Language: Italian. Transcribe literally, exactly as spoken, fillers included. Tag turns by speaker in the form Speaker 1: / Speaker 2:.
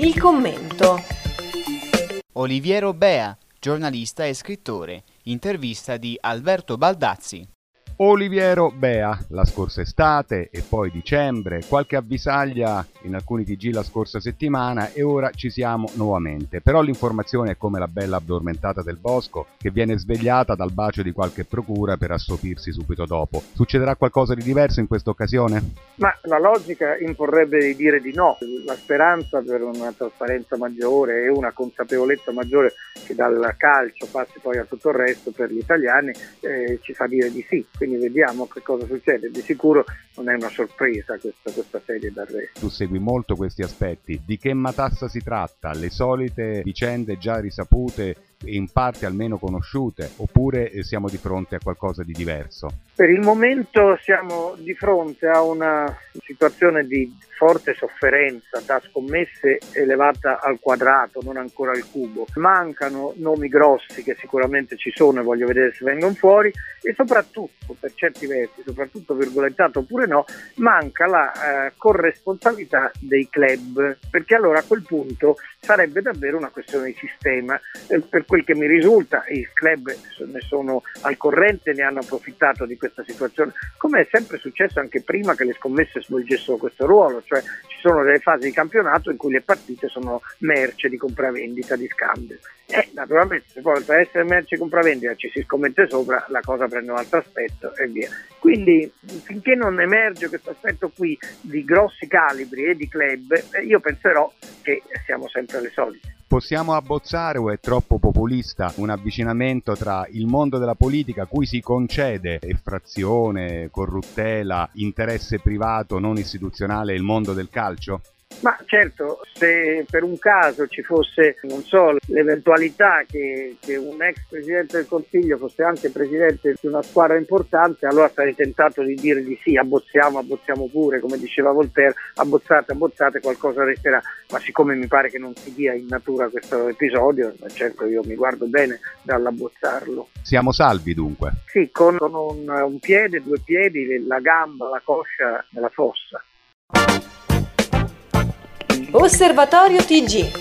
Speaker 1: Il commento.
Speaker 2: Oliviero Bea, giornalista e scrittore. Intervista di Alberto Baldazzi.
Speaker 3: Oliviero Bea, la scorsa estate e poi dicembre, qualche avvisaglia in alcuni T G la scorsa settimana e ora ci siamo nuovamente. Però l'informazione è come la bella addormentata del bosco che viene svegliata dal bacio di qualche procura per assopirsi subito dopo. Succederà qualcosa di diverso in questa occasione?
Speaker 4: Ma la logica imporrebbe di dire di no. La speranza per una trasparenza maggiore e una consapevolezza maggiore che dal calcio passi poi a tutto il resto per gli italiani eh, ci fa dire di sì. Quindi vediamo che cosa succede. Di sicuro non è una sorpresa questa, questa serie d'arresti.
Speaker 3: Tu segui molto questi aspetti. Di che matassa si tratta? Le solite vicende già risapute, in parte almeno conosciute, oppure siamo di fronte a qualcosa di diverso?
Speaker 4: Per il momento siamo di fronte a una situazione di forte sofferenza da scommesse elevata al quadrato, non ancora al cubo. Mancano nomi grossi che sicuramente ci sono e voglio vedere se vengono fuori, e soprattutto, per certi versi, soprattutto virgolettato oppure no, manca la eh, corresponsabilità dei club, perché allora a quel punto sarebbe davvero una questione di sistema. Eh, per quel che mi risulta i club ne sono al corrente, ne hanno approfittato di questa situazione, come è sempre successo anche prima che le scommesse svolgessero questo ruolo, cioè ci sono delle fasi di campionato in cui le partite sono merce di compravendita, di scambio. E naturalmente se poi per essere merce di compravendita ci si scommette sopra, la cosa prende un altro aspetto e via. Quindi finché non emerge questo aspetto qui di grossi calibri e di club, io penserò che siamo sempre alle solite.
Speaker 3: Possiamo abbozzare, o è troppo populista, un avvicinamento tra il mondo della politica, cui si concede effrazione, corruttela, interesse privato non istituzionale, e il mondo del calcio?
Speaker 4: Ma certo, se per un caso ci fosse, non so, l'eventualità che, che un ex presidente del Consiglio fosse anche presidente di una squadra importante, allora sarei tentato di dire di sì, abbozziamo, abbozziamo pure, come diceva Voltaire, abbozzate, abbozzate, qualcosa resterà. Ma siccome mi pare che non si dia in natura questo episodio, certo io mi guardo bene dall'abbozzarlo.
Speaker 3: Siamo salvi dunque?
Speaker 4: Sì, con, con un, un piede, due piedi, la gamba, la coscia nella fossa.
Speaker 1: Osservatorio T G.